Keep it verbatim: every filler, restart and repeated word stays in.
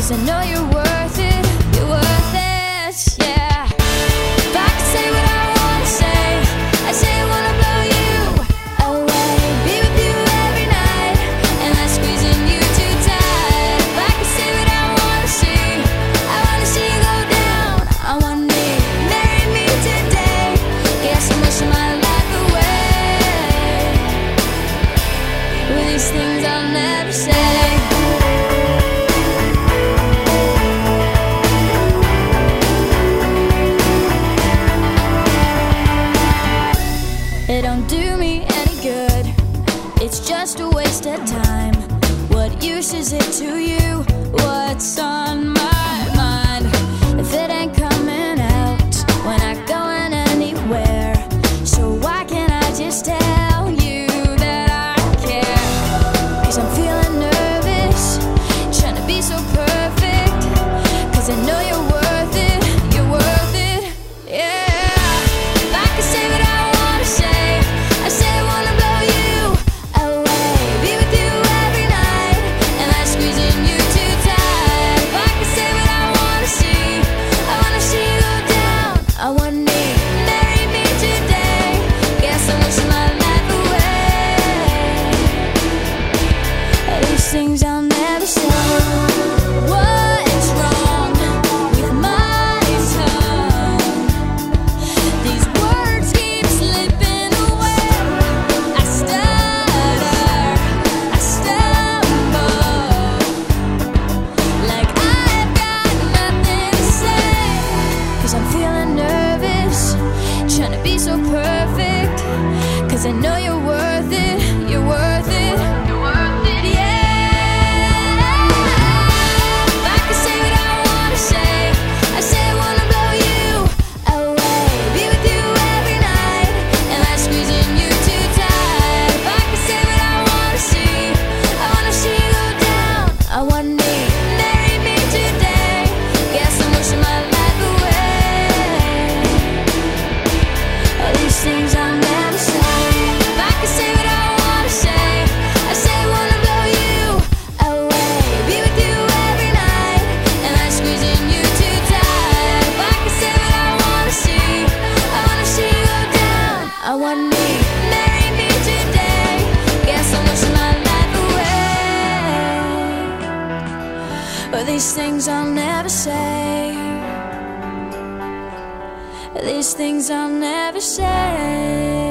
'cause I know you're worth it, you're worth it, yeah. If I could say what I wanna say, I say I wanna blow you away, be with you every night, and I'm squeezing you too tight. If I could say what I wanna see, I wanna see you go down on one knee, marry me today, guess I'm wishing my life away with these things I'll never say. It don't do me any good, it's just a waste of time. What use is it to you? What's on my mind? If it ain't coming out, we're not going anywhere. So why can't I just tell you that I care? 'Cause I'm feeling nervous, trying to be so perfect, 'cause I know you're worth it, you're worth it, yeah. If I could say what I wanna say, I say I wanna blow you away, be with you every night, and I'm squeezing you too tight. If I could say what I wanna see, I wanna see you go down on one knee, marry me today, guess I'm wishing my life away. These things I'll never say. What's wrong with my tongue? These words keep slipping away. I stutter, I stumble, like I've got nothing to say. 'Cause I'm feeling nervous, trying to be so perfect, 'cause I know you're worth it, you're worth it, you're worth it, yeah. If I could say what I wanna say, I say I wanna blow you away, be with you every night, and I'm squeezing you too tight. If I could say what I wanna see, I wanna see you go down on one knee, marry me today, guess I'm wishing my life away. All these things I'll never say. If I could say what I wanna say, I say I wanna blow you away, be with you every night, and I'm squeezing you too tight. If I could say what I wanna see, I wanna see you go down on one knee, marry me today, guess I'm wishing my life away. But these things I'll never say, these things I'll never say.